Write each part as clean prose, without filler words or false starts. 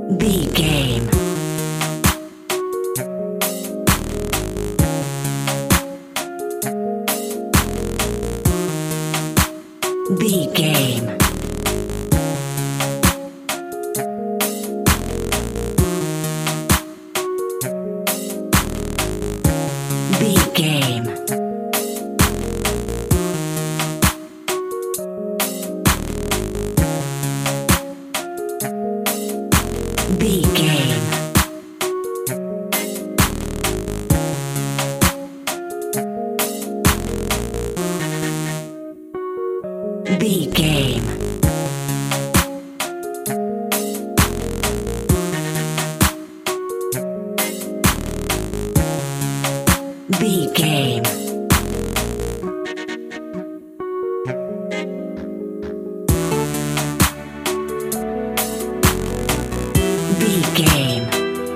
B game. B game. B game. B game. B game. B game. B game.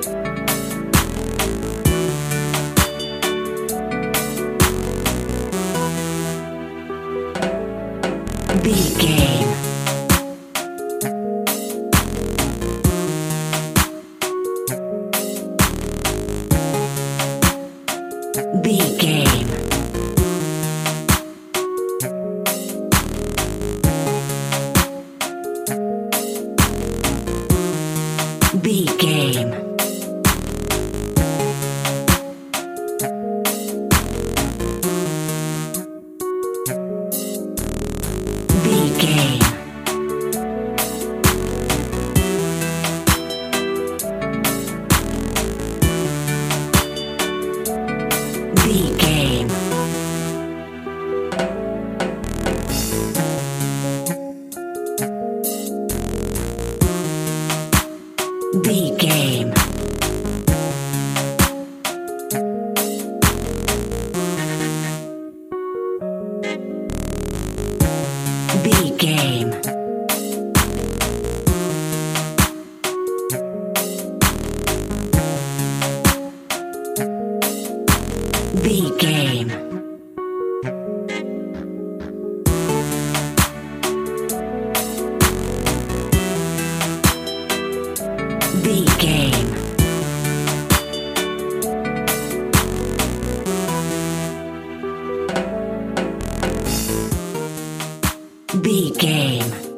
B game. B game. B game. B game. B game. B game. B game. B game. B game. B game.